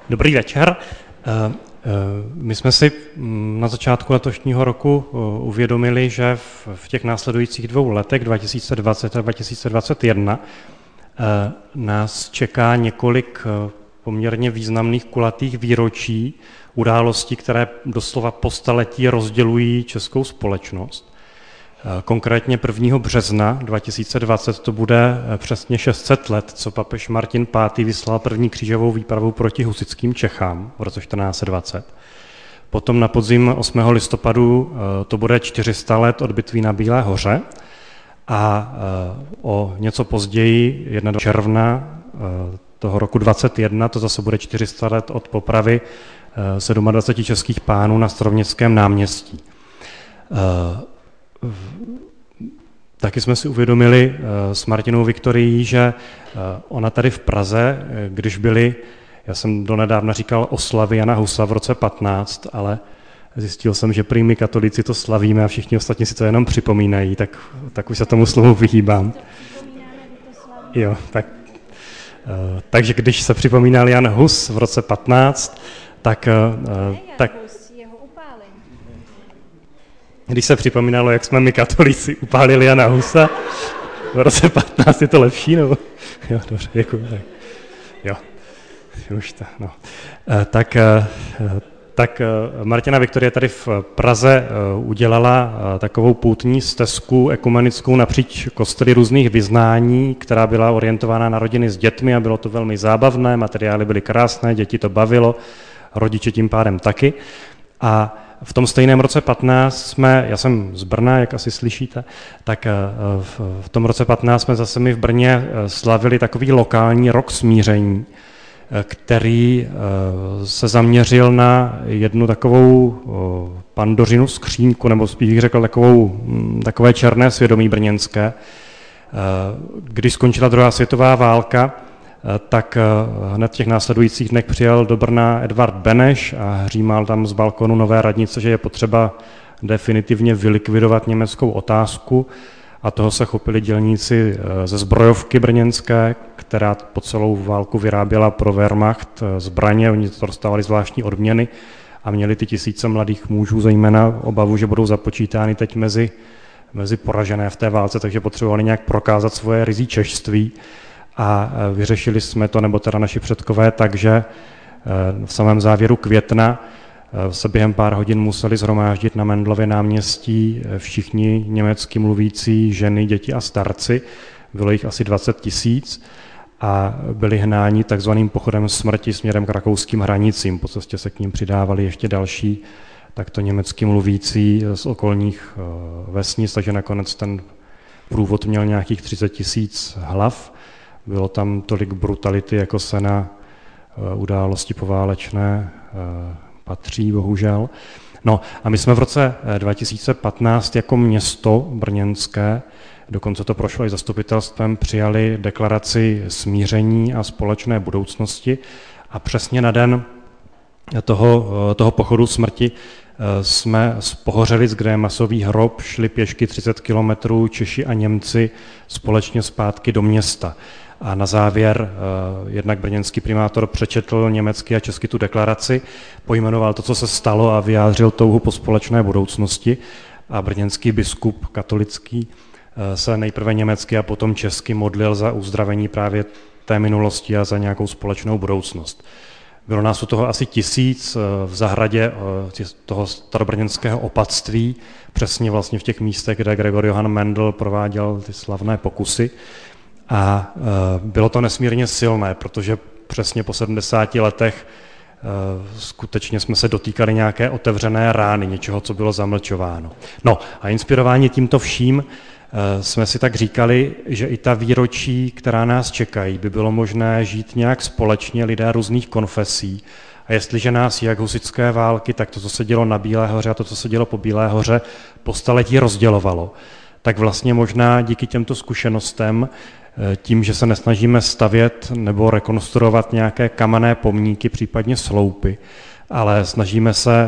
Dobrý večer. My jsme si na začátku letošního roku uvědomili, že v těch následujících 2 letech, 2020 a 2021, nás čeká několik poměrně významných kulatých výročí, událostí, které doslova po staletí rozdělují českou společnost. Konkrétně 1. března 2020 to bude přesně 600 let, co papež Martin V. vyslal první křížovou výpravu proti husitským Čechám v roce 1420. Potom na podzim 8. listopadu to bude 400 let od bitvy na Bílé hoře a o něco později, 1. června toho roku 21, to zase bude 400 let od popravy 27 českých pánů na Staroměstském náměstí. Taky jsme si uvědomili s Martinou Viktorií, že ona tady v Praze, když byly, já jsem donedávna říkal oslavy Jana Husa v roce 15, ale zjistil jsem, že prý my katolíci to slavíme a všichni ostatní si to jenom připomínají, tak už se tomu slovu vyhýbám. Jo, takže když se připomínal Jan Hus v roce 15, tak když se připomínalo, jak jsme my katolíci upálili Jana Husa v roce 15, je to lepší, nebo? Jo, dobře, děkuji. Tak. Jo, už to, no. Tak Martina Viktorie tady v Praze udělala takovou poutní stezku ekumenickou napříč kostely různých vyznání, která byla orientována na rodiny s dětmi a bylo to velmi zábavné, materiály byly krásné, děti to bavilo, rodiče tím pádem taky. A v tom stejném roce 15 já jsem z Brna, jak asi slyšíte, tak v tom roce 15 jsme zase my v Brně slavili takový lokální rok smíření, který se zaměřil na jednu takovou Pandořinu skříňku, nebo spíš bych řekl takové černé svědomí brněnské. Když skončila druhá světová válka, tak hned v těch následujících dnech přijel do Brna Edvard Beneš a hřímal tam z balkonu Nové radnice, že je potřeba definitivně vylikvidovat německou otázku, a toho se chopili dělníci ze zbrojovky brněnské, která po celou válku vyráběla pro Wehrmacht zbraně, oni to dostávali zvláštní odměny a měli ty tisíce mladých mužů zejména obavu, že budou započítány teď mezi poražené v té válce, takže potřebovali nějak prokázat svoje ryzí češství. A vyřešili jsme to, nebo teda naši předkové, takže v samém závěru května se během pár hodin museli shromáždit na Mendlově náměstí všichni německy mluvící ženy, děti a starci. Bylo jich asi 20 000 a byli hnáni takzvaným pochodem smrti směrem k rakouským hranicím. Po cestě se k ním přidávali ještě další takto německy mluvící z okolních vesnic, takže nakonec ten průvod měl nějakých 30 000 hlav. Bylo tam tolik brutality, jako se na události poválečné patří, bohužel. No a my jsme v roce 2015 jako město brněnské, dokonce to prošlo i zastupitelstvem, přijali deklaraci smíření a společné budoucnosti a přesně na den toho pochodu smrti jsme z Pohořelic, kde je masový hrob, šli pěšky 30 kilometrů Češi a Němci společně zpátky do města. A na závěr jednak brněnský primátor přečetl německy a česky tu deklaraci, pojmenoval to, co se stalo a vyjádřil touhu po společné budoucnosti. A brněnský biskup katolický se nejprve německy a potom česky modlil za uzdravení právě té minulosti a za nějakou společnou budoucnost. Bylo nás u toho asi 1000 v zahradě toho starobrněnského opatství, přesně vlastně v těch místech, kde Gregor Johann Mendel prováděl ty slavné pokusy. A bylo to nesmírně silné, protože přesně po 70 letech skutečně jsme se dotýkali nějaké otevřené rány, něčeho, co bylo zamlčováno. No a inspirováni tímto vším jsme si tak říkali, že i ta výročí, která nás čekají, by bylo možné žít nějak společně, lidé různých konfesí. A jestliže nás jak husitské války, tak to, co se dělo na Bílé hoře a to, co se dělo po Bílé hoře, po staletí rozdělovalo, tak vlastně možná díky těmto zkušenostem, tím, že se nesnažíme stavět nebo rekonstruovat nějaké kamenné pomníky, případně sloupy, ale snažíme se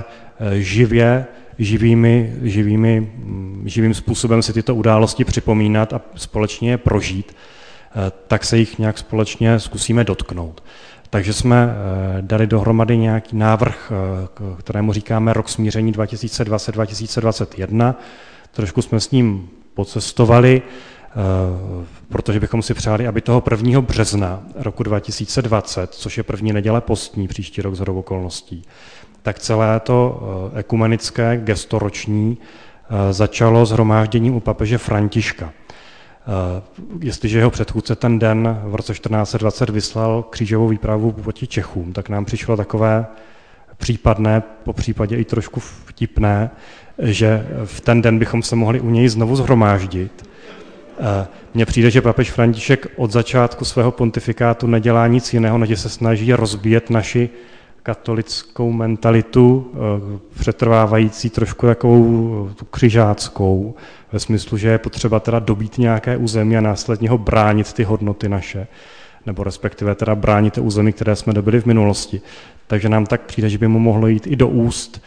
živým způsobem si tyto události připomínat a společně je prožít, tak se jich nějak společně zkusíme dotknout. Takže jsme dali dohromady nějaký návrh, kterému říkáme Rok smíření 2020-2021. Trošku jsme s ním pocestovali, protože bychom si přáli, aby toho 1. března roku 2020, což je první neděle postní příští rok shodou okolností, tak celé to ekumenické gesto roční začalo shromážděním u papeže Františka. Jestliže jeho předchůdce ten den v roce 1420 vyslal křížovou výpravu proti Čechům, tak nám přišlo takové případné, po případě i trošku vtipné, že v ten den bychom se mohli u něj znovu shromáždit. Mně přijde, že papež František od začátku svého pontifikátu nedělá nic jiného, než se snaží rozbíjet naši katolickou mentalitu, přetrvávající trošku takovou tu křižáckou, ve smyslu, že je potřeba teda dobít nějaké území a následně ho bránit ty hodnoty naše, nebo respektive teda bránit ty území, které jsme dobili v minulosti. Takže nám tak přijde, že by mu mohlo jít i do úst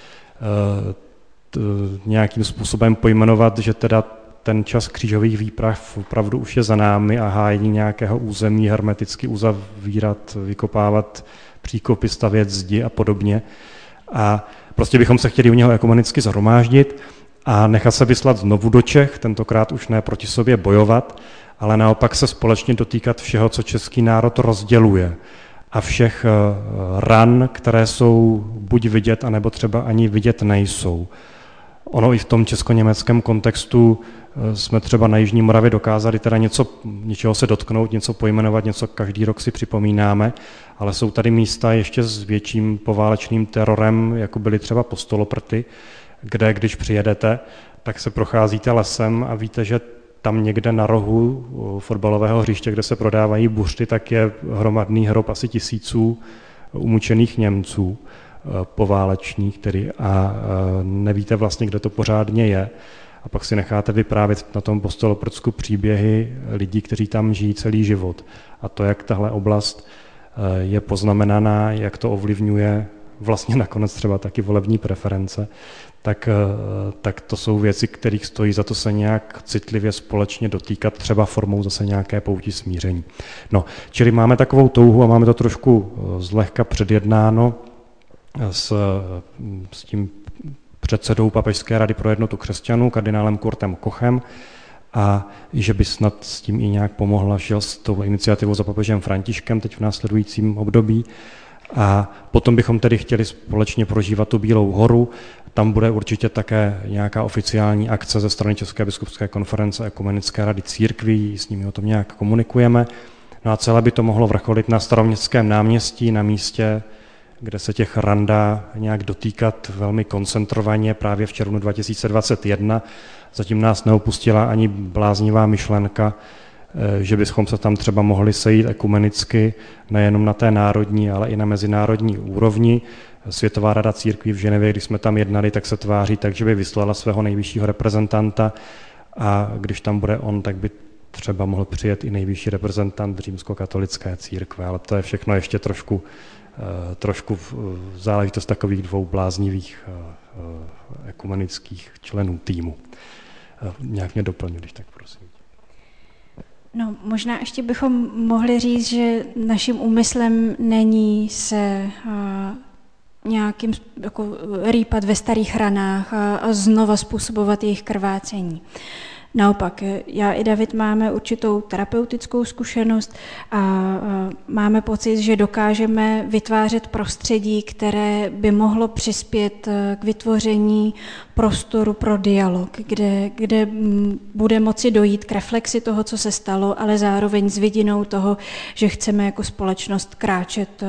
nějakým způsobem pojmenovat, že teda ten čas křížových výprav opravdu už je za námi a hájení nějakého území hermeticky uzavírat, vykopávat příkopy, stavět zdi a podobně. A prostě bychom se chtěli u něho ekumenicky shromáždit a nechat se vyslat znovu do Čech, tentokrát už ne proti sobě bojovat, ale naopak se společně dotýkat všeho, co český národ rozděluje a všech ran, které jsou buď vidět, anebo třeba ani vidět nejsou. Ono i v tom česko-německém kontextu jsme třeba na Jižní Moravě dokázali teda něčeho se dotknout, něco pojmenovat, něco každý rok si připomínáme, ale jsou tady místa ještě s větším poválečným terorem, jako byly třeba Postoloprty, kde když přijedete, tak se procházíte lesem a víte, že tam někde na rohu fotbalového hřiště, kde se prodávají buřty, tak je hromadný hrob asi 1000 umučených Němců poválečných tedy a nevíte vlastně, kde to pořádně je. A pak si necháte vyprávět na tom Postoloprtsku příběhy lidí, kteří tam žijí celý život. A to, jak tahle oblast je poznamenaná, jak to ovlivňuje vlastně nakonec třeba taky volební preference, tak to jsou věci, kterých stojí za to se nějak citlivě společně dotýkat, třeba formou zase nějaké pouti smíření. No, čili máme takovou touhu a máme to trošku zlehka předjednáno s tím předsedou Papežské rady pro jednotu křesťanů, kardinálem Kurtem Kochem, a že by snad s tím i nějak pomohla, šel s tou iniciativou za papežem Františkem teď v následujícím období. A potom bychom tedy chtěli společně prožívat tu Bílou horu. Tam bude určitě také nějaká oficiální akce ze strany České biskupské konference Ekumenické rady církví, s nimi o tom nějak komunikujeme. No a celé by to mohlo vrcholit na Staroměstském náměstí, na místě, kde se těch ran dá nějak dotýkat velmi koncentrovaně právě v červnu 2021. Zatím nás neopustila ani bláznivá myšlenka, že bychom se tam třeba mohli sejít ekumenicky, nejenom na té národní, ale i na mezinárodní úrovni. Světová rada církví v Ženevě, když jsme tam jednali, tak se tváří tak, že by vyslala svého nejvyššího reprezentanta a když tam bude on, tak by třeba mohl přijet i nejvyšší reprezentant římskokatolické církve, ale to je všechno ještě trošku záležitost takových dvou bláznivých ekumenických členů týmu. Nějak mě doplnil, když tak prosím. No, možná ještě bychom mohli říct, že naším úmyslem není se nějakým jako rýpat ve starých ranách a znova způsobovat jejich krvácení. Naopak, já i David máme určitou terapeutickou zkušenost a máme pocit, že dokážeme vytvářet prostředí, které by mohlo přispět k vytvoření prostoru pro dialog, kde bude moci dojít k reflexi toho, co se stalo, ale zároveň s vidinou toho, že chceme jako společnost kráčet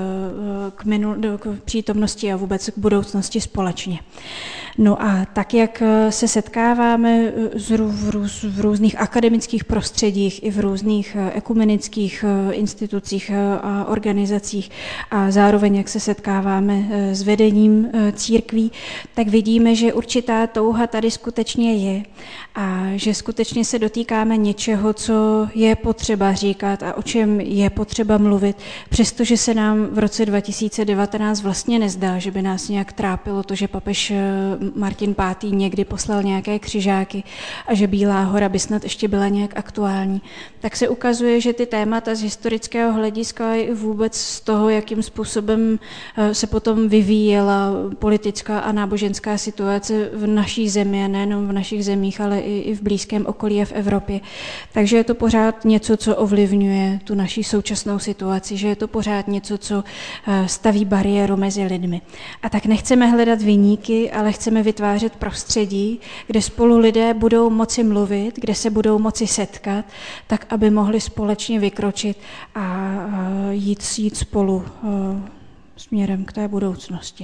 k přítomnosti a vůbec k budoucnosti společně. No a tak, jak se setkáváme v různých akademických prostředích i v různých ekumenických institucích a organizacích a zároveň, jak se setkáváme s vedením církví, tak vidíme, že určitá touha tady skutečně je a že skutečně se dotýkáme něčeho, co je potřeba říkat a o čem je potřeba mluvit, přestože se nám v roce 2019 vlastně nezdá, že by nás nějak trápilo to, že papež Martin V. někdy poslal nějaké křižáky a že Bílá hora by snad ještě byla nějak aktuální, tak se ukazuje, že ty témata z historického hlediska i vůbec z toho, jakým způsobem se potom vyvíjela politická a náboženská situace v naší zemi, nejenom v našich zemích, ale i v blízkém okolí a v Evropě. Takže je to pořád něco, co ovlivňuje tu naši současnou situaci, že je to pořád něco, co staví bariéru mezi lidmi. A tak nechceme hledat viníky, ale chceme vytvářet prostředí, kde spolu lidé budou moci mluvit, kde se budou moci setkat, tak aby mohli společně vykročit a jít spolu směrem k té budoucnosti.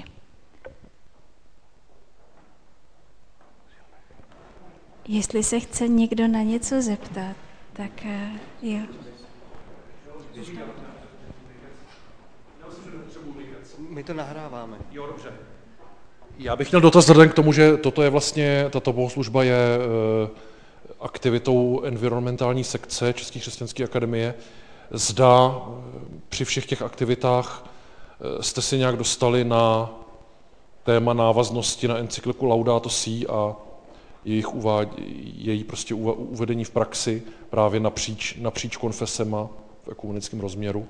Jestli se chce někdo na něco zeptat, tak jo. My to nahráváme. Jo, dobře. Já bych měl dotaz vzhledem k tomu, že toto je vlastně, tato bohoslužba je aktivitou environmentální sekce České křesťanské akademie. Zda při všech těch aktivitách jste si nějak dostali na téma návaznosti na encykliku Laudato Si a její prostě uvedení v praxi právě napříč konfesema v ekumenickém rozměru?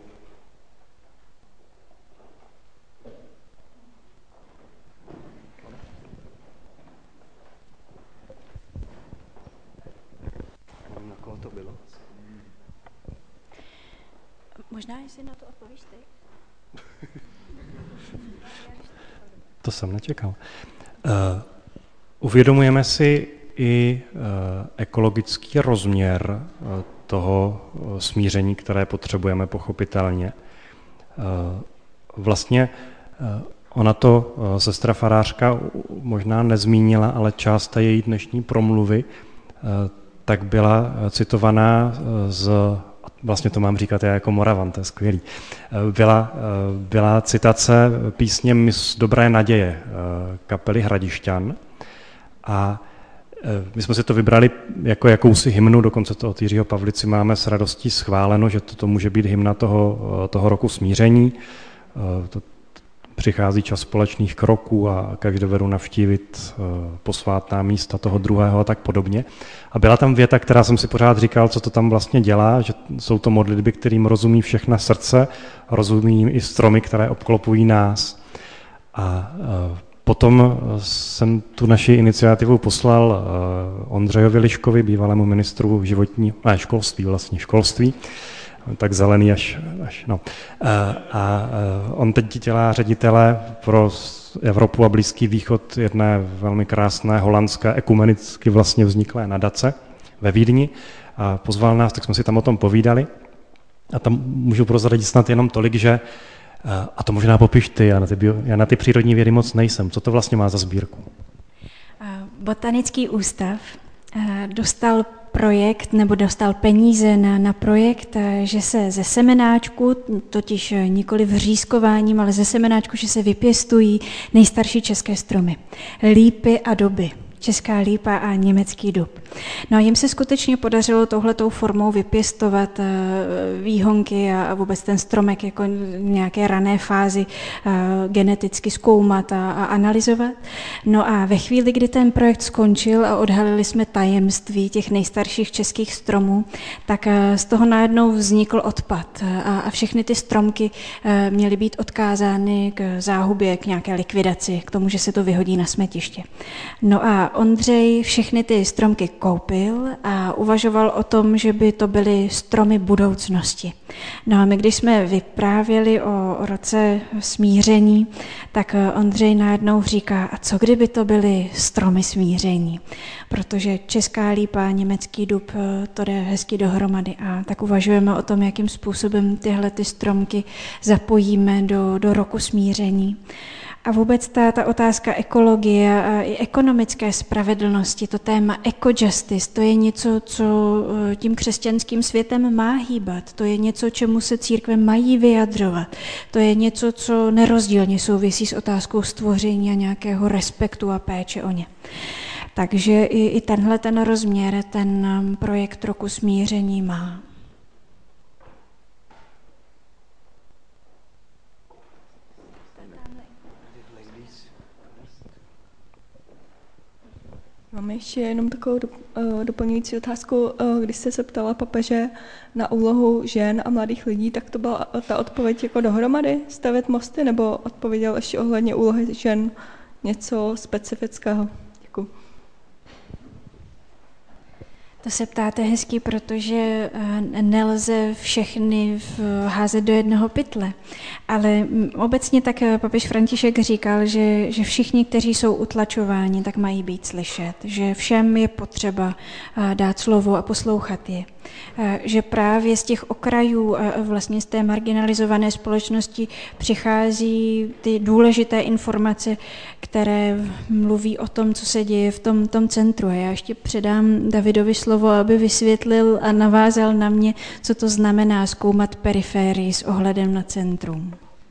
Na koho to bylo? Možná, jestli na to odpovíš ty. To jsem nečekal. Uvědomujeme si i ekologický rozměr toho smíření, které potřebujeme pochopitelně. Vlastně ona to sestra farářka možná nezmínila, ale část té její dnešní promluvy tak byla citovaná vlastně to mám říkat já jako Moravan, to je skvělý. Byla citace písně Mis dobré naděje kapely Hradišťan a my jsme si to vybrali jako jakousi hymnu, dokonce to od Jiřího Pavlici máme s radostí schváleno, že to může být hymna toho roku smíření. To přichází čas společných kroků a jak dovedu navštívit posvátná místa toho druhého a tak podobně. A byla tam věta, která jsem si pořád říkal, co to tam vlastně dělá, že jsou to modlitby, kterým rozumí všechna srdce, rozumí jim i stromy, které obklopují nás. A potom jsem tu naši iniciativu poslal Ondřejovi Liškovi, bývalému ministru školství, tak zelený až no. A on teď dělá ředitele pro Evropu a Blízký východ jedné velmi krásné holandské ekumenicky vlastně vzniklé nadace ve Vídni a pozval nás, tak jsme si tam o tom povídali a tam můžu prozradit snad jenom tolik, že a to možná popiš ty, já na ty přírodní vědy moc nejsem. Co to vlastně má za sbírku? Botanický ústav dostal peníze na projekt, že se ze semenáčku, totiž nikoli vřízkováním, ale ze semenáčku, že se vypěstují nejstarší české stromy. Lípy a duby. Česká lípa a německý dub. No a jim se skutečně podařilo touhletou formou vypěstovat výhonky a vůbec ten stromek jako v nějaké rané fázi geneticky zkoumat a analyzovat. No a ve chvíli, kdy ten projekt skončil a odhalili jsme tajemství těch nejstarších českých stromů, tak z toho najednou vznikl odpad a všechny ty stromky měly být odkázány k záhubě, k nějaké likvidaci, k tomu, že se to vyhodí na smetiště. No a Ondřej všechny ty stromky koupil a uvažoval o tom, že by to byly stromy budoucnosti. No a my, když jsme vyprávěli o roce smíření, tak Ondřej najednou říká, a co kdyby to byly stromy smíření? Protože česká lípa, německý dub, to jde hezky dohromady a tak uvažujeme o tom, jakým způsobem tyhle ty stromky zapojíme do roku smíření. A vůbec ta otázka ekologie a i ekonomické spravedlnosti, to téma eco-justice, to je něco, co tím křesťanským světem má hýbat. To je něco, čemu se církve mají vyjadřovat. To je něco, co nerozdílně souvisí s otázkou stvoření a nějakého respektu a péče o ně. Takže i tenhle ten rozměr, ten projekt roku smíření má. Mám ještě jenom takovou doplňující otázku. Když jste se ptala papeže na úlohu žen a mladých lidí, tak to byla ta odpověď jako dohromady stavět mosty, nebo odpověděl ještě ohledně úlohy žen něco specifického? Děkuji. To se ptáte hezky, protože nelze všechny házet do jednoho pytle. Ale obecně tak papež František říkal, že všichni, kteří jsou utlačováni, tak mají být slyšet. Že všem je potřeba dát slovo a poslouchat je. Že právě z těch okrajů, vlastně z té marginalizované společnosti přichází ty důležité informace, které mluví o tom, co se děje v tom centru. A já ještě předám Davidovi slovo, aby vysvětlil a navázal na mě, co to znamená zkoumat periférii s ohledem na centrum.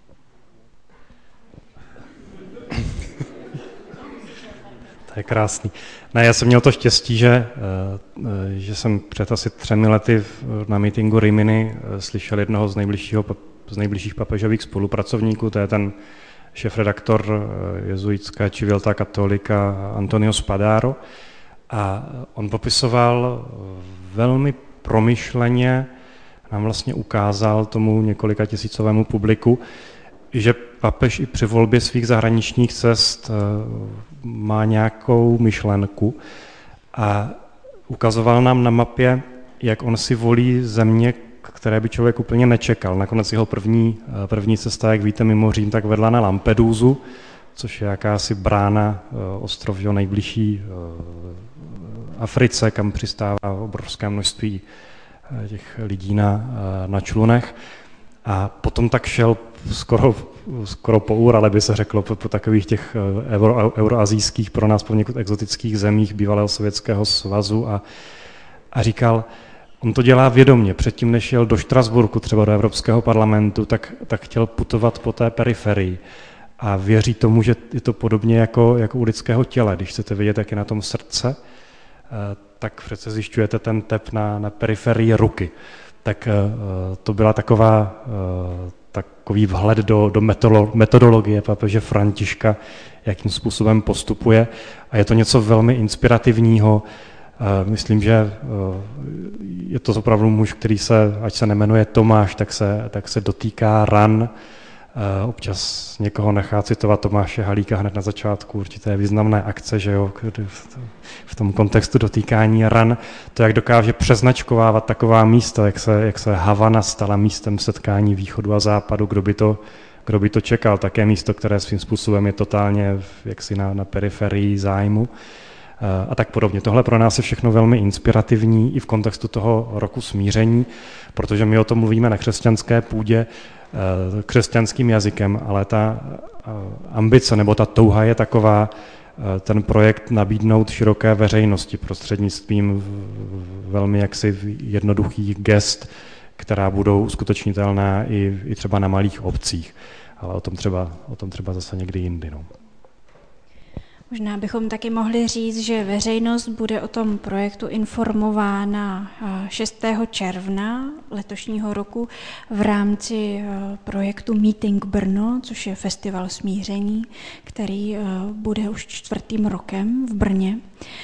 To je krásný. Ne, já jsem měl to štěstí, že jsem před asi 3 lety na meetingu Rimini slyšel jednoho z nejbližších papežových spolupracovníků, to je ten šéfredaktor jezuitské Civiltà Cattolica Antonio Spadaro. A on popisoval velmi promyšleně, nám vlastně ukázal tomu několika tisícovému publiku, že papež i při volbě svých zahraničních cest má nějakou myšlenku a ukazoval nám na mapě, jak on si volí země, které by člověk úplně nečekal. Nakonec jeho první cesta, jak víte, mimo Řím, tak vedla na Lampedusu, což je jakási brána, ostrov nejbližší Africe, kam přistává obrovské množství těch lidí na člunech. A potom tak šel skoro po Urale, by se řeklo, po takových těch euroazijských, pro nás poněkud exotických zemích bývalého Sovětského svazu a říkal, on to dělá vědomě. Předtím, než jel do Štrasburku, třeba do Evropského parlamentu, tak chtěl putovat po té periferii. A věří tomu, že je to podobně jako u lidského těla. Když chcete vědět, jak je na tom srdce, tak přece zjišťujete ten tep na periferii ruky. Tak to byla takový vhled do metodologie papeže Františka, jakým způsobem postupuje. A je to něco velmi inspirativního. Myslím, že je to opravdu muž, který se, ať se nemenuje Tomáš, tak se dotýká ran. Občas někoho nechá citovat Tomáše Halíka hned na začátku určité významné akce, že jo, v tom kontextu dotýkání ran, to, jak dokáže přeznačkovávat taková místa, jak se Havana stala místem setkání východu a západu, kdo by to čekal, také místo, které svým způsobem je totálně jaksi na periferii zájmu a tak podobně. Tohle pro nás je všechno velmi inspirativní i v kontextu toho roku smíření, protože my o tom mluvíme na křesťanské půdě, křesťanským jazykem, ale ta ambice nebo ta touha je taková, ten projekt nabídnout široké veřejnosti prostřednictvím velmi jaksi jednoduchých gest, která budou uskutečnitelná i třeba na malých obcích. Ale o tom třeba zase někdy jindy. No. Možná bychom taky mohli říct, že veřejnost bude o tom projektu informována 6. června letošního roku v rámci projektu Meeting Brno, což je festival smíření, který bude už 4. rokem v Brně.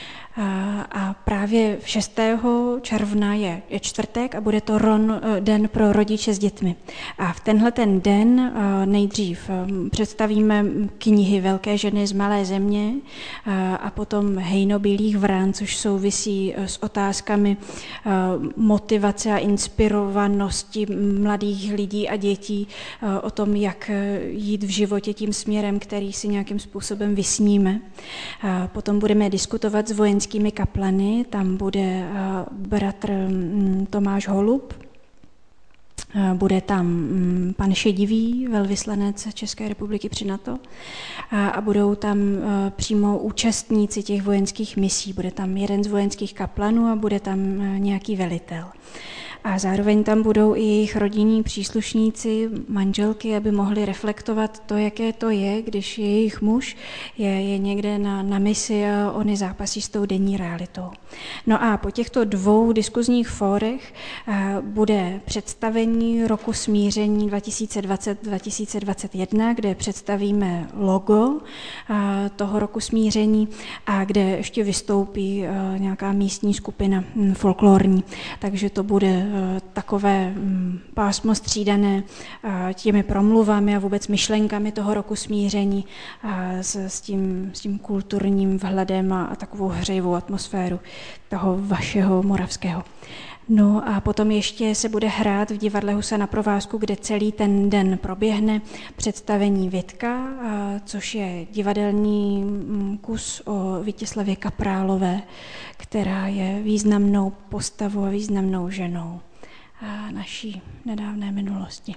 A právě 6. června je čtvrtek a bude to den pro rodiče s dětmi. A v tenhle ten den nejdřív představíme knihy Velké ženy z malé země a potom Hejno bílých vrán, což souvisí s otázkami motivace a inspirovanosti mladých lidí a dětí o tom, jak jít v životě tím směrem, který si nějakým způsobem vysníme. Potom budeme diskutovat s vojenskými kaplany, tam bude bratr Tomáš Holub, bude tam pan Šedivý, velvyslanec České republiky při NATO a budou tam přímo účastníci těch vojenských misí. Bude tam jeden z vojenských kaplanů a bude tam nějaký velitel. a zároveň tam budou i jejich rodinní příslušníci, manželky, aby mohli reflektovat to, jaké to je, když jejich muž je někde na misi a oni zápasí s tou denní realitou. No a po těchto 2 diskuzních fórech bude představení roku smíření 2020-2021, kde představíme logo toho roku smíření a kde ještě vystoupí nějaká místní skupina folklorní. Takže to bude takové pásmo střídané těmi promluvami a vůbec myšlenkami toho roku smíření s tím kulturním vhledem a takovou hřejivou atmosféru toho vašeho moravského. No a potom ještě se bude hrát v divadle Husa na provázku, kde celý ten den proběhne představení Vitka, což je divadelní kus o Vítězslavě Kaprálové, která je významnou postavou a významnou ženou naší nedávné minulosti.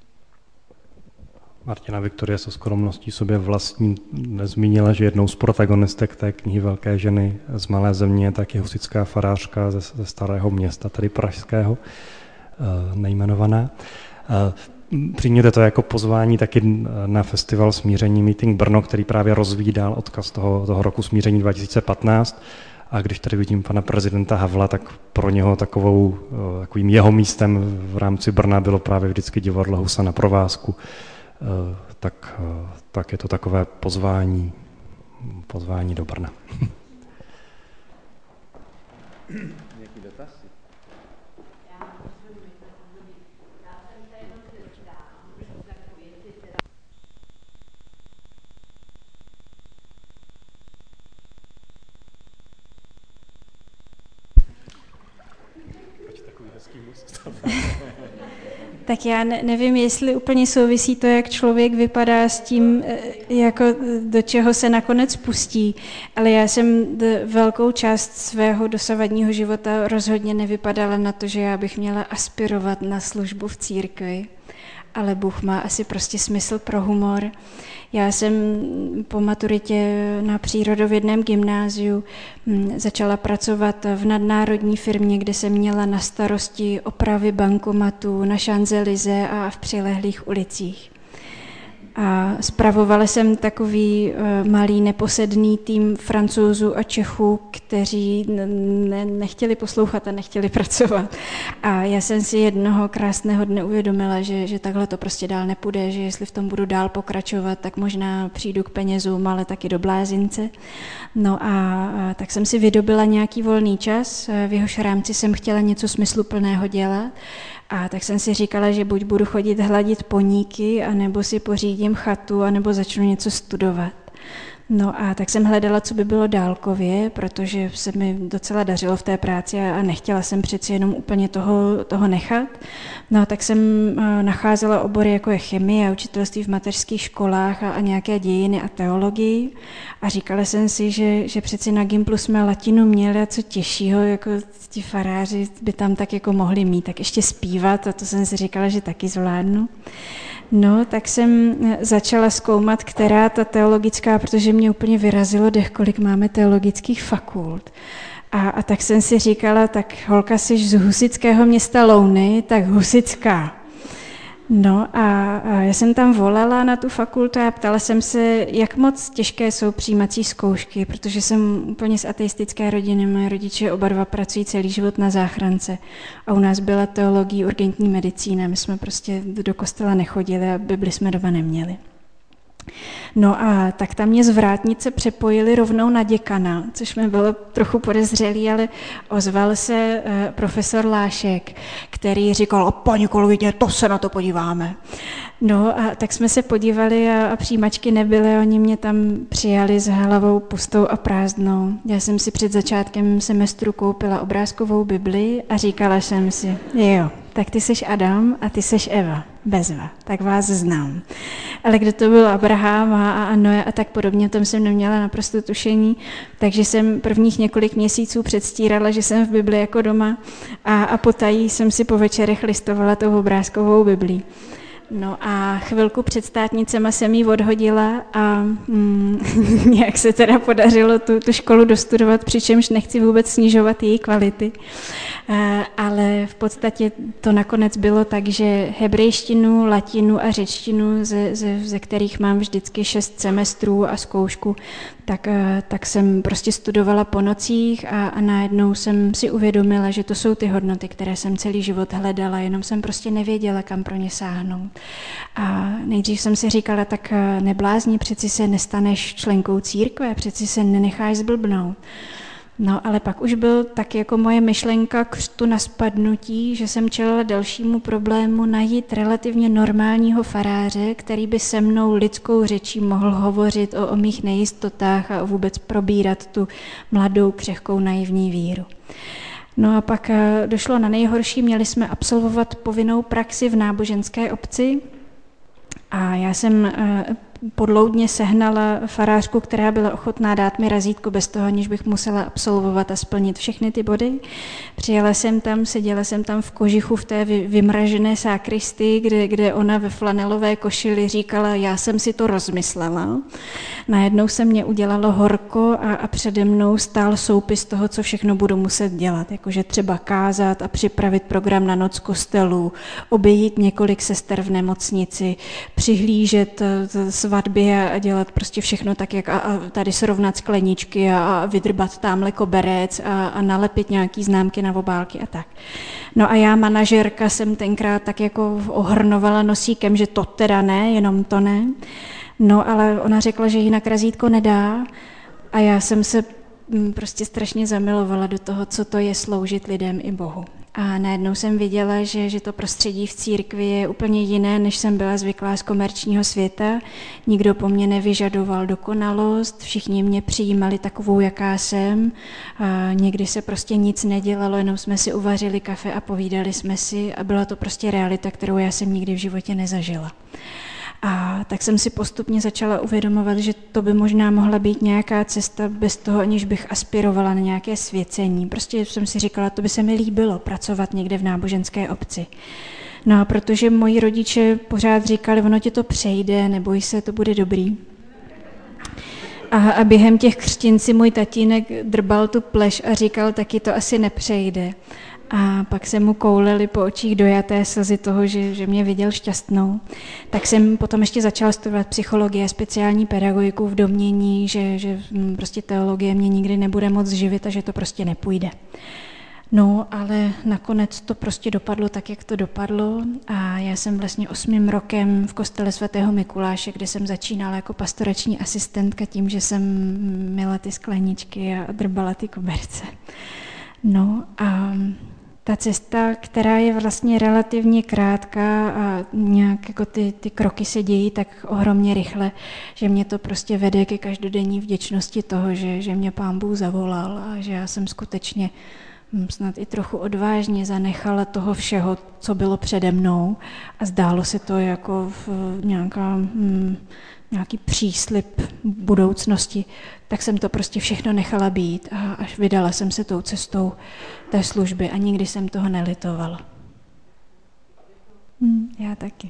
Martina Viktorie se skromností sobě vlastní nezmínila, že jednou z protagonistek té knihy Velké ženy z malé země je taky husitská farářka ze Starého Města, tedy pražského, nejmenovaná. Přijměte to jako pozvání taky na festival Smíření Meeting Brno, který právě rozvídal odkaz toho roku Smíření 2015. A když tady vidím pana prezidenta Havla, tak pro něho takovým jeho místem v rámci Brna bylo právě vždycky divadlo Husa na provázku. Tak je to takové pozvání do Brna. Nějaký dotaz? Tak já nevím, jestli úplně souvisí to, jak člověk vypadá s tím, jako do čeho se nakonec pustí, ale já jsem velkou část svého dosavadního života rozhodně nevypadala na to, že já bych měla aspirovat na službu v církvi, ale Bůh má asi prostě smysl pro humor. Já jsem po maturitě na přírodovědném gymnáziu začala pracovat v nadnárodní firmě, kde jsem měla na starosti opravy bankomatů na Champs-Élysées a v přilehlých ulicích. A spravovala jsem takový malý neposedný tým Francouzů a Čechů, kteří nechtěli poslouchat a nechtěli pracovat. A já jsem si jednoho krásného dne uvědomila, že takhle to prostě dál nepůjde, že jestli v tom budu dál pokračovat, tak možná přijdu k penězům, ale taky do blázince. No a tak jsem si vydobila nějaký volný čas, v jehož rámci jsem chtěla něco smysluplného dělat. A tak jsem si říkala, že buď budu chodit hladit poníky, anebo si pořídím chatu, anebo začnu něco studovat. No a tak jsem hledala, co by bylo dálkově, protože se mi docela dařilo v té práci a nechtěla jsem přeci jenom úplně toho nechat. No a tak jsem nacházela obory, jako je chemie a učitelství v mateřských školách a nějaké dějiny a teologii. A říkala jsem si, že přeci na Gimplu jsme latinu měli a co těžšího, jako ti faráři by tam tak jako mohli mít, tak ještě zpívat a to jsem si říkala, že taky zvládnu. No, tak jsem začala zkoumat, která ta teologická, protože mě úplně vyrazilo dech, kolik máme teologických fakult. A tak jsem si říkala, tak holka jsi z husitského města Louny, tak husitská. No a já jsem tam volala na tu fakultu a ptala jsem se, jak moc těžké jsou přijímací zkoušky, protože jsem úplně z ateistické rodiny, moje rodiče oba dva pracují celý život na záchrance a u nás byla teologie urgentní medicína, my jsme prostě do kostela nechodili a Bibli jsme doma neměli. No a tak tam mě z vrátnice přepojili rovnou na děkana, což mi bylo trochu podezřelý, ale ozval se profesor Lášek, který říkal, paní kolegyně, to se na to podíváme. No a tak jsme se podívali a přijímačky nebyly, oni mě tam přijali s hlavou pustou a prázdnou. Já jsem si před začátkem semestru koupila obrázkovou Bibli a říkala jsem si, jo, tak ty seš Adam a ty seš Eva, bezva, tak vás znám. Ale kdo to byl Abraham a Noé a tak podobně, o tom jsem neměla naprosto tušení, takže jsem prvních několik měsíců předstírala, že jsem v Bibli jako doma a potají jsem si po večerech listovala tou obrázkovou Biblí. No a chvilku před státnicema jsem ji odhodila a nějak se teda podařilo tu školu dostudovat, přičemž nechci vůbec snižovat její kvality. Ale v podstatě to nakonec bylo tak, že hebrejštinu, latinu a řečtinu, ze kterých mám vždycky 6 semestrů a zkoušku, tak jsem prostě studovala po nocích a najednou jsem si uvědomila, že to jsou ty hodnoty, které jsem celý život hledala, jenom jsem prostě nevěděla, kam pro ně sáhnout. A nejdřív jsem si říkala, tak neblázni, přeci se nestaneš členkou církve, přeci se nenecháš zblbnout. No, ale pak už byl tak jako moje myšlenka křtu na spadnutí, že jsem čelila dalšímu problému najít relativně normálního faráře, který by se mnou lidskou řečí mohl hovořit o mých nejistotách a vůbec probírat tu mladou, křehkou, naivní víru. No a pak došlo na nejhorší, měli jsme absolvovat povinnou praxi v náboženské obci a já jsem podloudně sehnala farářku, která byla ochotná dát mi razítko bez toho, aniž bych musela absolvovat a splnit všechny ty body. Přijela jsem tam, seděla jsem tam v kožichu v té vymražené sákristii, kde ona ve flanelové košili říkala, já jsem si to rozmyslela. Najednou se mě udělalo horko a přede mnou stál soupis toho, co všechno budu muset dělat, jakože třeba kázat a připravit program na noc kostelů, obejít několik sester v nemocnici, přihlížet svatbě a dělat prostě všechno tak, jak a tady srovnat skleničky a vydrbat tamhle koberec a nalepit nějaký známky na obálky a tak. No a já, manažerka, jsem tenkrát tak jako ohrnovala nosíkem, že to teda ne, jenom to ne. No ale ona řekla, že jinak razítko nedá a já jsem se prostě strašně zamilovala do toho, co to je sloužit lidem i Bohu. A najednou jsem viděla, že to prostředí v církvi je úplně jiné, než jsem byla zvyklá z komerčního světa. Nikdo po mně nevyžadoval dokonalost, všichni mě přijímali takovou, jaká jsem. A někdy se prostě nic nedělalo, jenom jsme si uvařili kafe a povídali jsme si a byla to prostě realita, kterou já jsem nikdy v životě nezažila. A tak jsem si postupně začala uvědomovat, že to by možná mohla být nějaká cesta bez toho, aniž bych aspirovala na nějaké svěcení. Prostě jsem si říkala, to by se mi líbilo pracovat někde v náboženské obci. No a protože moji rodiče pořád říkali, ono ti to přejde, neboj se, to bude dobrý. A během těch křtin si můj tatínek drbal tu pleš a říkal, taky to asi nepřejde. A pak se mu koulely po očích dojaté slzy toho, že mě viděl šťastnou. Tak jsem potom ještě začala studovat psychologii a speciální pedagogiku v domnění, že prostě teologie mě nikdy nebude moc živit a že to prostě nepůjde. No, ale nakonec to prostě dopadlo tak, jak to dopadlo a já jsem vlastně 8. rokem v kostele svatého Mikuláše, kde jsem začínala jako pastorační asistentka tím, že jsem myla ty skleničky a drbala ty koberce. No a ta cesta, která je vlastně relativně krátká a nějak jako ty kroky se dějí tak ohromně rychle, že mě to prostě vede ke každodenní vděčnosti toho, že mě Pán Bůh zavolal a že já jsem skutečně snad i trochu odvážně zanechala toho všeho, co bylo přede mnou a zdálo se to jako nějaký příslib budoucnosti, tak jsem to prostě všechno nechala být a až vydala jsem se tou cestou té služby a nikdy jsem toho nelitovala. Já taky.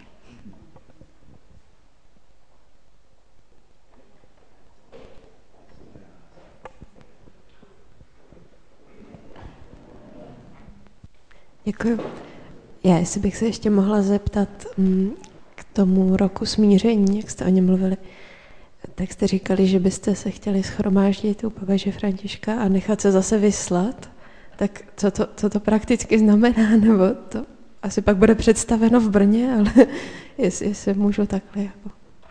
Děkuji. Já, jestli bych se ještě mohla zeptat k tomu roku smíření, jak jste o něm mluvili, tak jste říkali, že byste se chtěli shromáždit u papeže Františka a nechat se zase vyslat. Tak co to prakticky znamená? Nebo to asi pak bude představeno v Brně, ale jestli můžu takhle jako...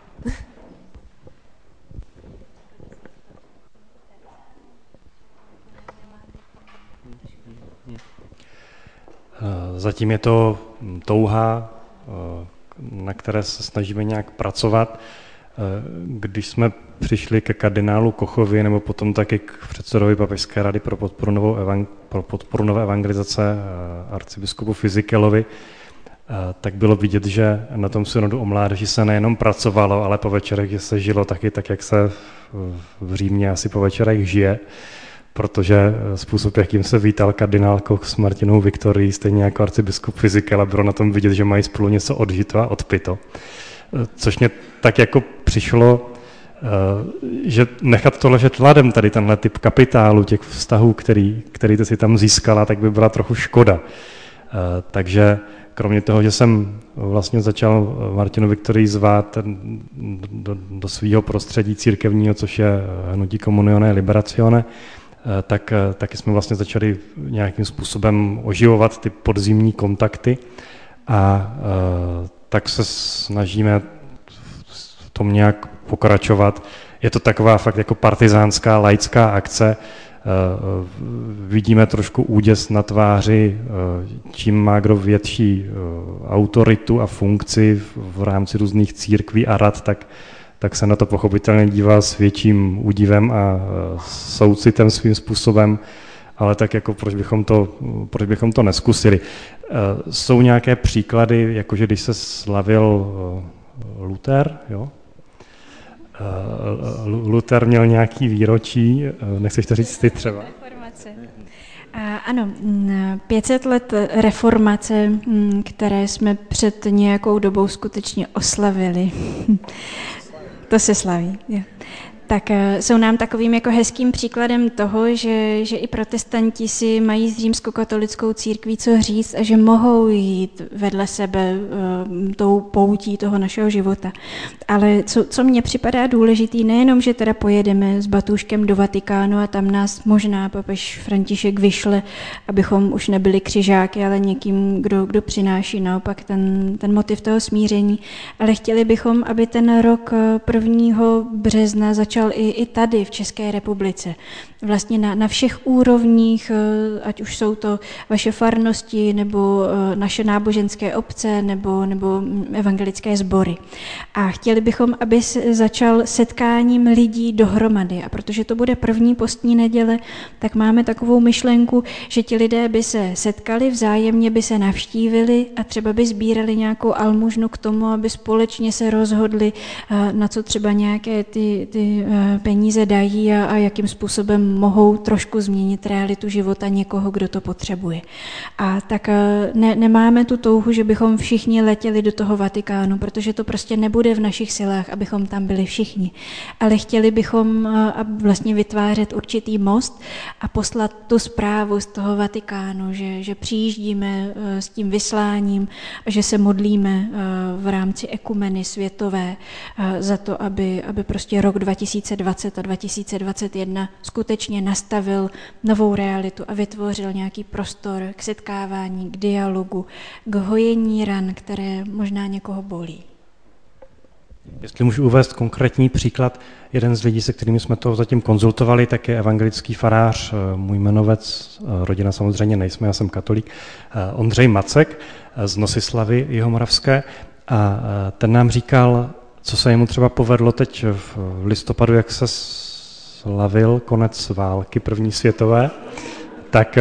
Zatím je to touha, na které se snažíme nějak pracovat. Když jsme přišli ke kardinálu Kochovi nebo potom taky k předsedovi Papežské rady pro podporu nové evangelizace arcibiskupu Fizikelovi, tak bylo vidět, že na tom synodu o mládeži se nejenom pracovalo, ale po večerech se žilo taky tak, jak se v Římě asi po večerech žije. protože způsob, jakým se vítal kardinál Koch s Martinou Viktorií, stejně jako arcibiskup Vizikela, bylo na tom vidět, že mají spolu něco odžito a odpito. Což mě tak jako přišlo, že nechat to ležet ladem, tady tenhle typ kapitálu, těch vztahů, který ty si tam získala, tak by byla trochu škoda. Takže kromě toho, že jsem vlastně začal Martinu Viktorii zvát do svého prostředí církevního, což je hnutí Comunione Liberazione, tak taky jsme vlastně začali nějakým způsobem oživovat ty podzimní kontakty a tak se snažíme v tom nějak pokračovat. Je to taková fakt jako partizánská, laická akce. Vidíme trošku úděs na tváři, čím má kdo větší autoritu a funkci v rámci různých církví a rad, tak se na to pochopitelně dívá s větším údivem a soucitem svým způsobem, ale tak jako proč bychom to neskusili. Jsou nějaké příklady, jakože když se slavil Luther, jo? Luther měl nějaký výročí, nechceš to říct ty třeba? Ano, 500 let reformace, které jsme před nějakou dobou skutečně oslavili. To se slaví, jo. Tak jsou nám takovým jako hezkým příkladem toho, že i protestanti si mají s římskokatolickou církví co říct a že mohou jít vedle sebe tou poutí toho našeho života. Ale co mně připadá důležitý, nejenom, že teda pojedeme s batůžkem do Vatikánu a tam nás možná papež František vyšle, abychom už nebyli křižáky, ale někým, kdo přináší naopak ten motiv toho smíření. Ale chtěli bychom, aby ten rok 1. března začal i tady v České republice. Vlastně na všech úrovních, ať už jsou to vaše farnosti, nebo naše náboženské obce, nebo evangelické sbory. A chtěli bychom, aby se začal setkáním lidí dohromady. A protože to bude první postní neděle, tak máme takovou myšlenku, že ti lidé by se setkali, vzájemně by se navštívili a třeba by sbírali nějakou almužnu k tomu, aby společně se rozhodli, na co třeba nějaké ty peníze dají a jakým způsobem mohou trošku změnit realitu života někoho, kdo to potřebuje. A tak nemáme tu touhu, že bychom všichni letěli do toho Vatikánu, protože to prostě nebude v našich silách, abychom tam byli všichni. Ale chtěli bychom vlastně vytvářet určitý most a poslat tu zprávu z toho Vatikánu, že přijíždíme s tím vysláním a že se modlíme v rámci ekumeny světové za to, aby prostě rok 2020 a 2021 skutečně nastavil novou realitu a vytvořil nějaký prostor k setkávání, k dialogu, k hojení ran, které možná někoho bolí. Jestli můžu uvést konkrétní příklad, jeden z lidí, se kterými jsme to zatím konzultovali, tak je evangelický farář, můj jmenovec, rodina samozřejmě nejsme, já jsem katolík, Ondřej Macek z Nosislavy jihomoravské, a ten nám říkal, co se jemu třeba povedlo teď v listopadu, jak se slavil konec války první světové, tak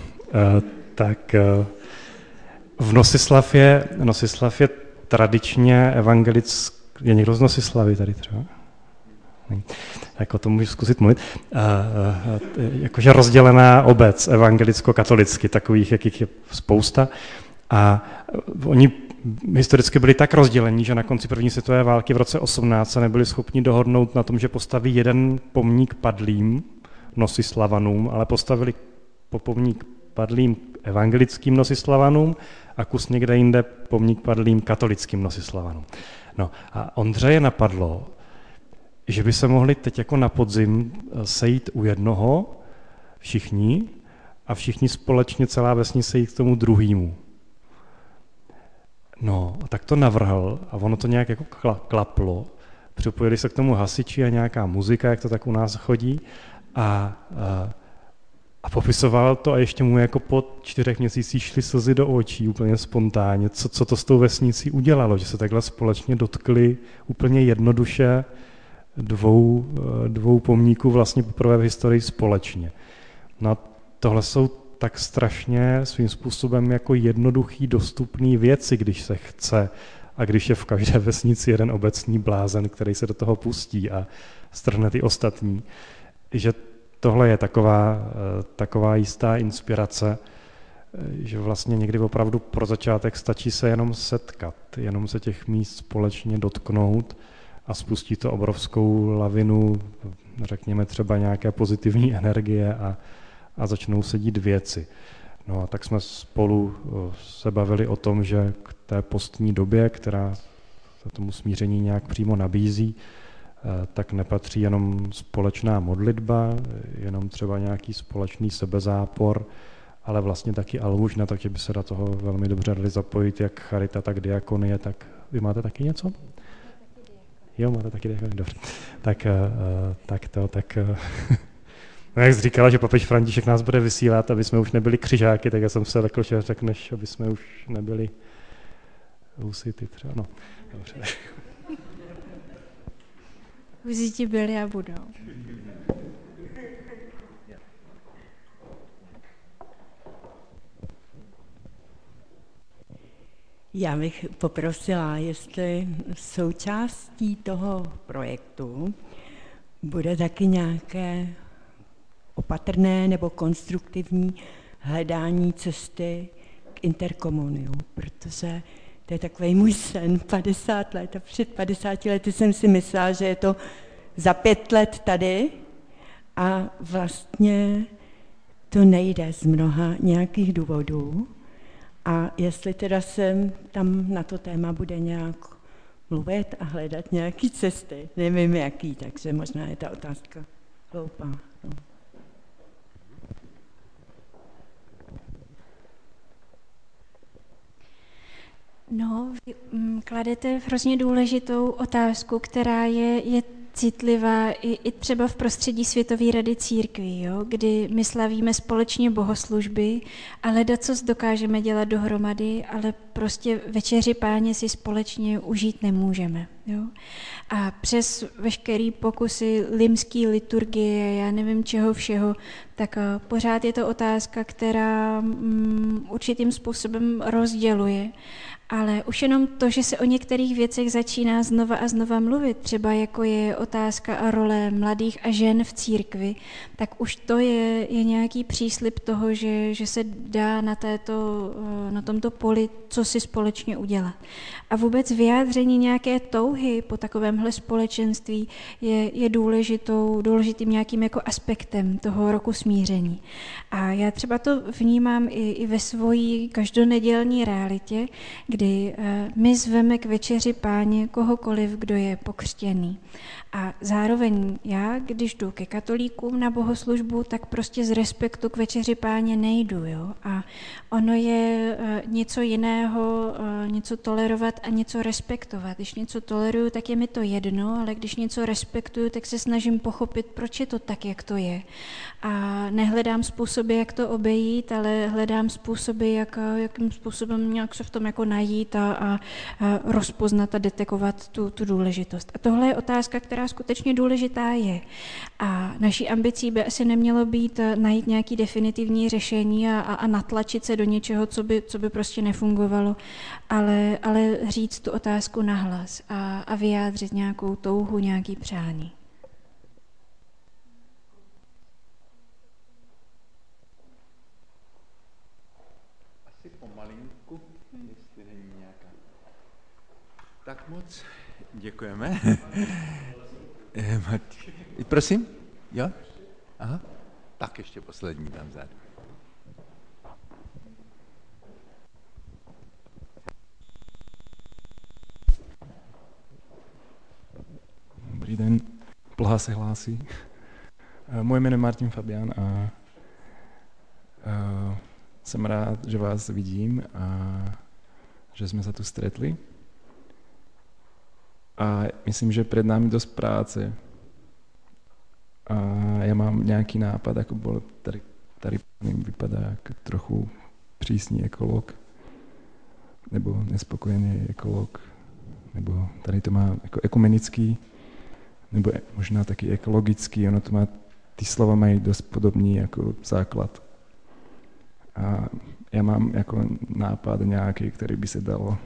v Nosislav je tradičně evangelický. Je někdo z Nosislavy tady třeba? Tak o tom můžu zkusit mluvit. Jakože rozdělená obec evangelicko-katolicky, takových, jakých je spousta. A oni historicky byli tak rozdělení, že na konci první světové války v roce 18 se nebyli schopni dohodnout na tom, že postaví jeden pomník padlým Nosislavanům, ale postavili pomník padlým evangelickým Nosislavanům a kus někde jinde pomník padlým katolickým Nosislavanům. No a Ondřeje napadlo, že by se mohli teď jako na podzim sejít u jednoho všichni a všichni společně celá vesnice jít k tomu druhému. No, a tak to navrhl a ono to nějak jako klaplo. Připojili se k tomu hasiči a nějaká muzika, jak to tak u nás chodí, a popisoval to a ještě mu jako po 4 měsících šly slzy do očí úplně spontánně, co to s tou vesnicí udělalo, že se takhle společně dotkli úplně jednoduše dvou pomníků vlastně poprvé v historii společně. No a tohle jsou tak strašně svým způsobem jako jednoduchý, dostupný věci, když se chce a když je v každé vesnici jeden obecní blázen, který se do toho pustí a strhne ty ostatní, že tohle je taková jistá inspirace, že vlastně někdy opravdu pro začátek stačí se jenom setkat, jenom se těch míst společně dotknout a spustí to obrovskou lavinu, řekněme třeba nějaké pozitivní energie a začnou se dít věci. No a tak jsme spolu se bavili o tom, že k té postní době, která se tomu smíření nějak přímo nabízí, tak nepatří jenom společná modlitba, jenom třeba nějaký společný sebezápor, ale vlastně taky almužna, takže by se do toho velmi dobře dali zapojit jak charita, tak diakonie, tak vy máte taky něco? Jo, máte taky diakonie, dobře. Tak no jak jsi říkala, že papež František nás bude vysílat, aby jsme už nebyli křižáky, tak já jsem se lekl, že řekneš, aby jsme už nebyli husity třeba, no, dobře. Husiti byli a budou. Já bych poprosila, jestli součástí toho projektu bude taky nějaké opatrné nebo konstruktivní hledání cesty k interkomuniu, protože to je takový můj sen, 50 let a před 50 lety jsem si myslela, že je to za 5 let tady a vlastně to nejde z mnoha nějakých důvodů. A jestli teda se tam na to téma bude nějak mluvit a hledat nějaký cesty, nevím jaký, takže možná je ta otázka hloupá. No. No, vy kladete hrozně důležitou otázku, která je citlivá i třeba v prostředí Světové rady církví, jo? Kdy my slavíme společně bohoslužby a ledacos dokážeme dělat dohromady, ale prostě večeři Páně si společně užít nemůžeme. Jo? A přes veškerý pokusy limský liturgie, já nevím čeho všeho, tak pořád je to otázka, která určitým způsobem rozděluje. Ale už jenom to, že se o některých věcech začíná znova a znova mluvit, třeba jako je otázka a role mladých a žen v církvi, tak už to je nějaký příslib toho, že se dá na tomto poli co si společně udělat. A vůbec vyjádření nějaké touhy po takovémhle společenství je důležitým nějakým jako aspektem toho roku smíření. A já třeba to vnímám i ve svojí každonedělní realitě, kdy my zveme k večeři Páně kohokoliv, kdo je pokřtěný. A zároveň já, když jdu ke katolíkům na bohoslužbu, tak prostě z respektu k večeři Páně nejdu. Jo? A ono je něco jiného, něco tolerovat a něco respektovat. Když něco toleruju, tak je mi to jedno, ale když něco respektuju, tak se snažím pochopit, proč je to tak, jak to je. A nehledám způsoby, jak to obejít, ale hledám způsoby, jakým způsobem nějak se v tom jako najít a rozpoznat a detekovat tu důležitost. A tohle je otázka, která skutečně důležitá je. A naší ambicí by asi nemělo být najít nějaké definitivní řešení a natlačit se do něčeho, co by prostě nefungovalo, ale říct tu otázku nahlas a vyjádřit nějakou touhu, nějaký přání. Asi pomalinku, jestli není nějaká. Tak moc děkujeme. Prosím? Jo? Aha. Tak ještě poslední tam vzadu. Dobrý den, Plha se hlásí. Moje jméno je Martin Fabian a jsem rád, že vás vidím a že jsme se tu stretli. A myslím, že před námi dost práce. A já mám nějaký nápad, jako byl tady vypadá jako trochu přísný ekolog, nebo nespokojený ekolog, nebo tady to má jako ekumenický, nebo možná taky ekologický, ono to má, ty slova mají dost podobný jako základ. A já mám jako nápad nějaký, který by se dalo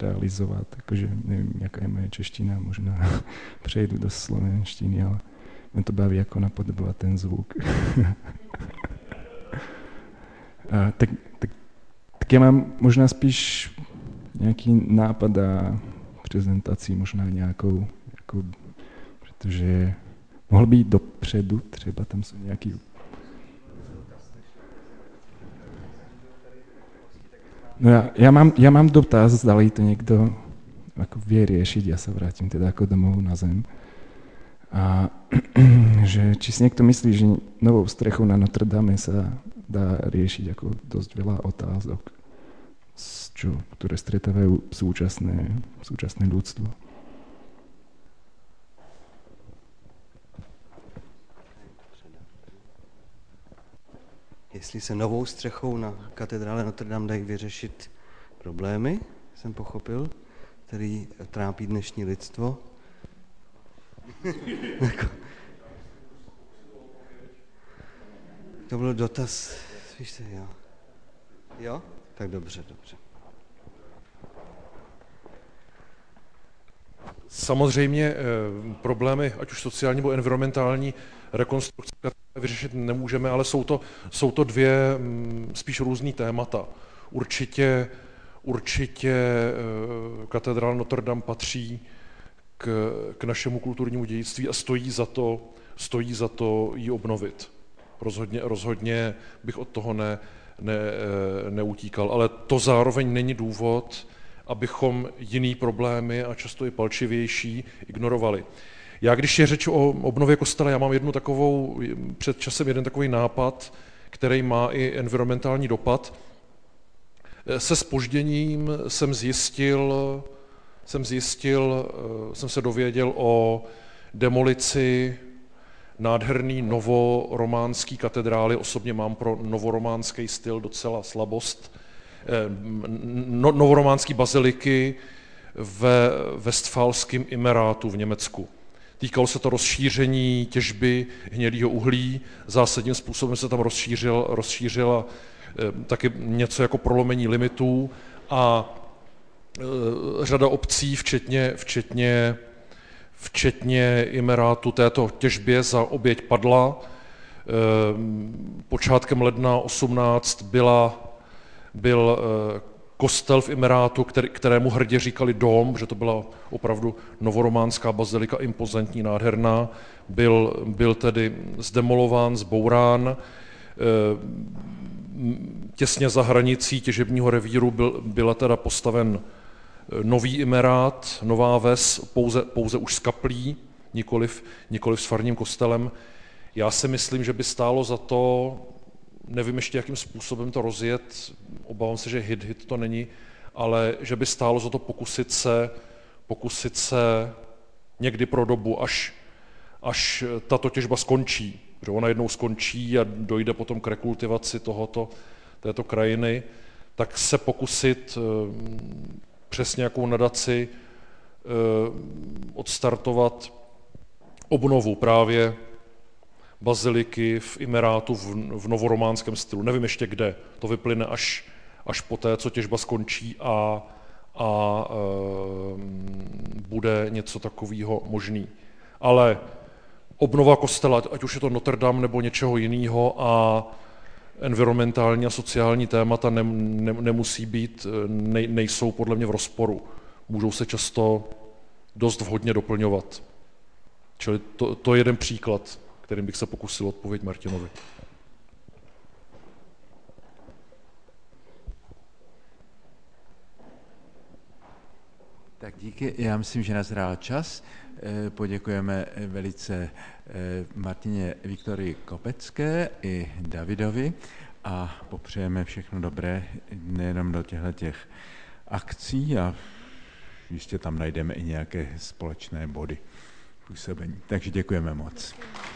realizovat, jakože nevím, jaká je moje čeština, možná přejdu do slovenštiny, ale Mě to baví jako napodobovat ten zvuk. Tak já mám možná spíš nějaký nápad a prezentaci, možná nějakou, jako, protože mohl být dopředu, třeba tam jsou nějaký... No já mám dotaz, zdali to někdo jako vie riešiť, ja sa vrátim teda ako domov na zem. A že či si niekto myslí, že novou strechou na Notre Dame sa dá riešiť ako dosť veľa otázok, ktoré stretávajú súčasné ľudstvo. Jestli se novou střechou na katedrále Notre Dame dají vyřešit problémy, jsem pochopil, který trápí dnešní lidstvo. To byl dotaz, víš se, jo? Jo? Tak dobře. Samozřejmě problémy, ať už sociální nebo environmentální, rekonstrukce vyřešit nemůžeme, ale jsou to dvě spíš různý témata. Určitě katedrála Notre Dame patří k našemu kulturnímu dědictví a stojí za to ji obnovit. Rozhodně bych od toho neutíkal, ale to zároveň není důvod, abychom jiný problémy a často i palčivější ignorovali. Já, když je řeč o obnově kostela, já mám před časem jeden takový nápad, který má i environmentální dopad. Se zpožděním jsem se dověděl o demolici nádherný novorománský katedrály. Osobně mám pro novorománský styl docela slabost. Novorománský baziliky ve Westfálském Imerátu v Německu. Týkalo se to rozšíření těžby hnědého uhlí, zásadním způsobem se tam rozšířila taky něco jako prolomení limitů a řada obcí, včetně Imerátu, této těžbě za oběť padla. Počátkem ledna 18 byl kostel v Imerátu, kterému hrdě říkali dom, že to byla opravdu novorománská bazilika, impozantní, nádherná, byl tedy zdemolován, zbourán. Těsně za hranicí těžebního revíru byla teda postaven nový Imerát, nová ves, pouze už s kaplí, nikoliv s farním kostelem. Já si myslím, že by stálo za to, nevím ještě, jakým způsobem to rozjet, obávám se, že hit to není, ale že by stálo za to pokusit se někdy pro dobu, až tato těžba skončí, že ona jednou skončí a dojde potom k rekultivaci této krajiny, tak se pokusit přes nějakou nadaci odstartovat obnovu právě baziliky v Imerátu v novorománském stylu. Nevím ještě kde, to vyplyne až poté, co těžba skončí a bude něco takového možný. Ale obnova kostela, ať už je to Notre Dame nebo něčeho jiného a environmentální a sociální témata nemusí být, nejsou podle mě v rozporu. Můžou se často dost vhodně doplňovat. Čili to je jeden příklad, kterým bych se pokusil odpovědět Martinovi. Tak díky, já myslím, že nazrál čas. Poděkujeme velice Martině Viktorii Kopecké i Davidovi a popřejeme všechno dobré nejenom do těchto akcí a jistě tam najdeme i nějaké společné body působení. Takže děkujeme moc.